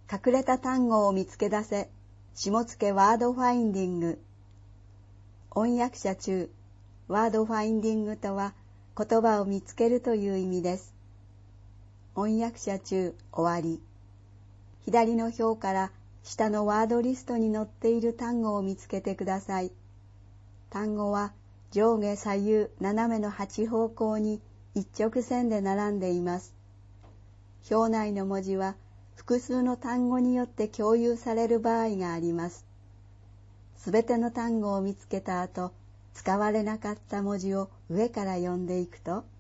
隠れた単語を見つけ出せ。下付ワードファインディング。音訳者中、ワードファインディングとは言葉を見つけるという意味です。音訳者中終わり。左の表から下のワードリストに載っている単語を見つけてください。単語は上下左右斜めの8方向に一直線で並んでいます。表内の文字は複数の単語によって共有される場合があります。すべての単語を見つけた後、使われなかった文字を上から読んでいくと、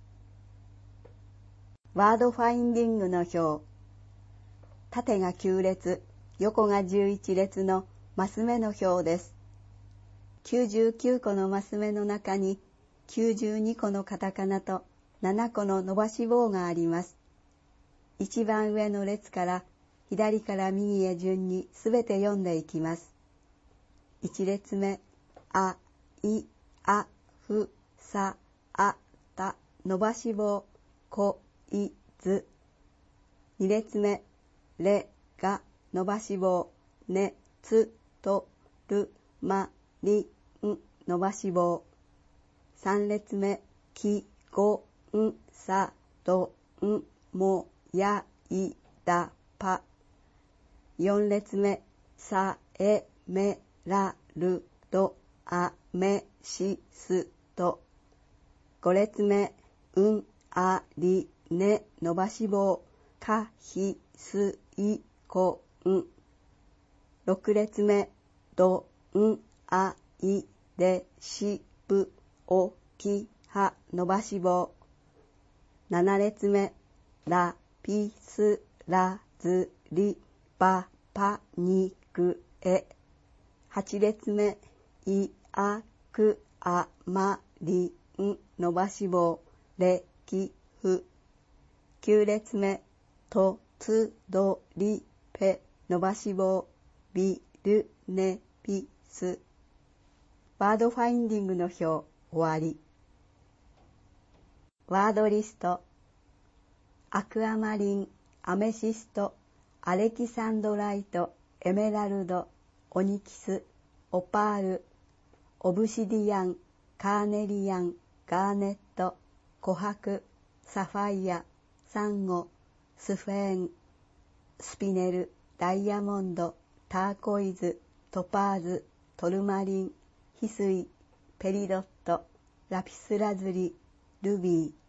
ワードファインディングの表。縦が9列、横が11列のマス目の表です。99個のマス目の中に92個のカタカナと7個の伸ばし棒があります。一番上の列から左から右へ順にすべて読んでいきます。1列目、あ、い、あ、ふ、さ、あ、た、伸ばし棒、こ、い、ず。2列目、れ、が、伸ばし棒、ね、つ、と、る、ま、り、ん、伸ばし棒。3列目、き、ご、ん、さ、ど、ん、も、や、い、だ、ぱ。4列目、さ、え、め、ら、る、ど、あ、め、し、す、と。5列目、ん、あ、り、ね、伸ばし棒、か、ひ、す、い、こ、ん。6列目、ど、ん、あ、い、で、し、ぶ、お、き、は、伸ばし棒。7列目、ら、ぴ、す、ら、ず、り、ば、ぱ、に、く、え。8列目、い、あ、く、あ、ま、り、ん、伸ばし棒、れ、き、ふ。9列目、と、つ、ど、り、ぺ、伸ばし棒、び、る、ね、ぴ、す。ワードファインディングの表、終わり。ワードリスト。アクアマリン、アメシスト、アレキサンドライト、エメラルド、オニキス、オパール、オブシディアン、カーネリアン、ガーネット、琥珀、サファイア、サンゴ、スフェーン、スピネル、ダイヤモンド、ターコイズ、トパーズ、トルマリン、翡翠、ペリドット、ラピスラズリ、ルビー。